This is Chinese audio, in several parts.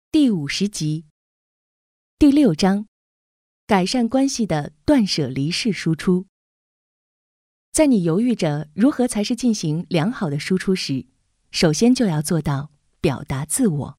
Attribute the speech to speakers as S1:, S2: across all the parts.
S1: 第50集，第6章，改善关系的断舍离式输出。在你犹豫着如何才是进行良好的输出时，首先就要做到表达自我。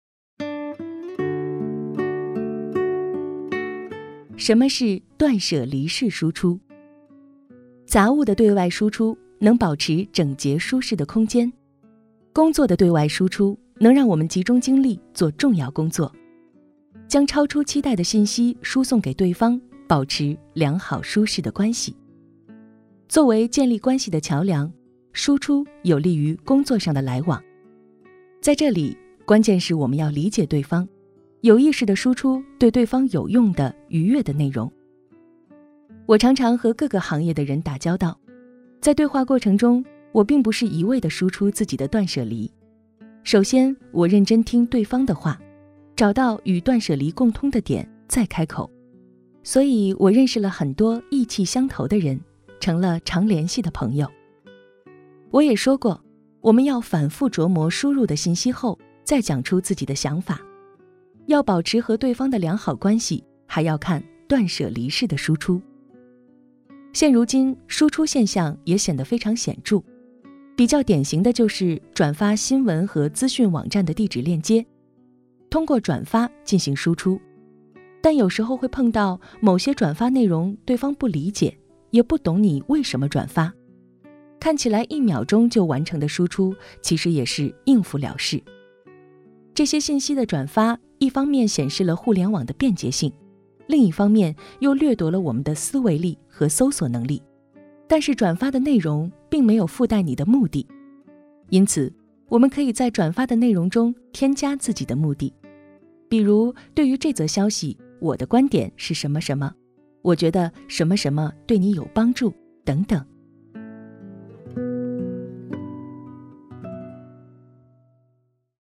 S1: 什么是断舍离式输出？杂物的对外输出能保持整洁舒适的空间，工作的对外输出能让我们集中精力做重要工作，将超出期待的信息输送给对方，保持良好舒适的关系。作为建立关系的桥梁，输出有利于工作上的来往。在这里，关键是我们要理解对方，有意识地输出对对方有用的、愉悦的内容。我常常和各个行业的人打交道，在对话过程中，我并不是一味地输出自己的断舍离。首先，我认真听对方的话，找到与断舍离共通的点，再开口。所以我认识了很多意气相投的人，成了常联系的朋友。我也说过，我们要反复琢磨输入的信息后，再讲出自己的想法。要保持和对方的良好关系，还要看断舍离式的输出。现如今，输出现象也显得非常显著。比较典型的就是转发新闻和资讯网站的地址链接，通过转发进行输出。但有时候会碰到某些转发内容对方不理解，也不懂你为什么转发，看起来1秒钟就完成的输出，其实也是应付了事。这些信息的转发，一方面显示了互联网的便捷性，另一方面又掠夺了我们的思维力和搜索能力。但是转发的内容并没有附带你的目的，因此我们可以在转发的内容中添加自己的目的。比如，对于这则消息，我的观点是什么什么，我觉得什么什么对你有帮助，等等。